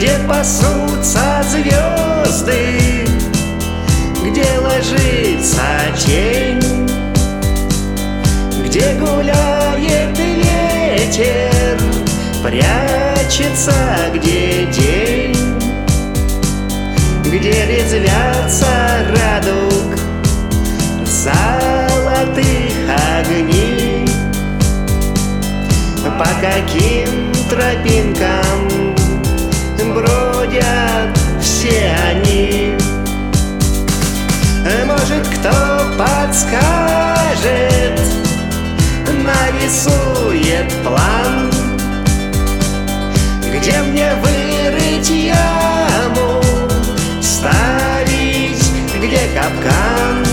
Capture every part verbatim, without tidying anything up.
где пасутся звезды, где ложится тень, где гуляет ветер, прячется где день, где резвятся радуг золотых огней. По каким тропинкам бродят все они? Может, кто подскажет, нарисует план, где мне вырыть яму, ставить где капкан,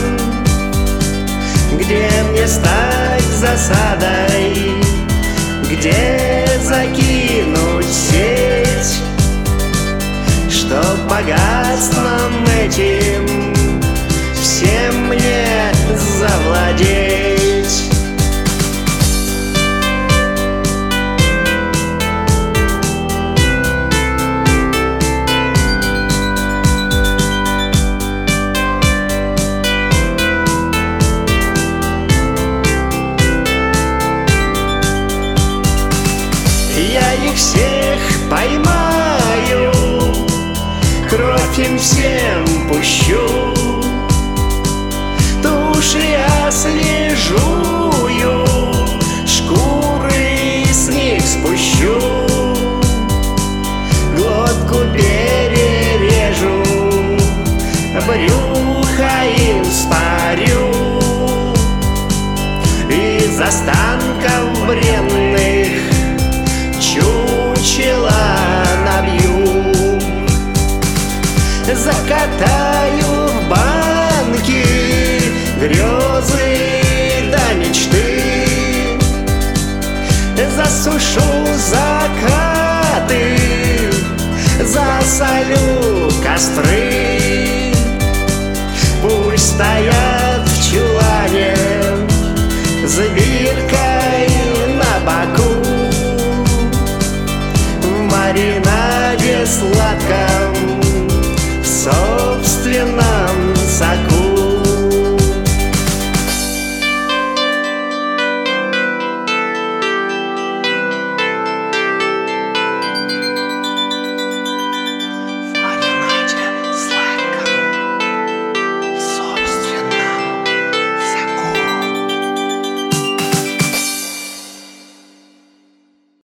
где мне стать засадой, где закинуть сеть, чтоб богатством этим всем мне завладеть. Я их всех поймаю, кровь им всем пущу, души освежую, шкуры с них спущу, глотку перережу, брюхо им спарю, из останков бренных чучела набью, закатаю в банки грезы до мечты, засушу закаты, засолю костры.